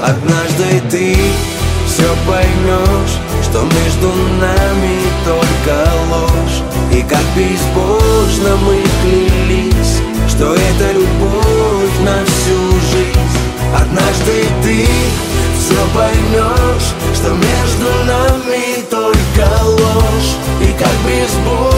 Однажды ты все поймешь, что между нами только ложь. И как безбожно мы клялись, что это любовь на всю жизнь. Однажды ты все поймешь, что между нами только ложь. И как безбожно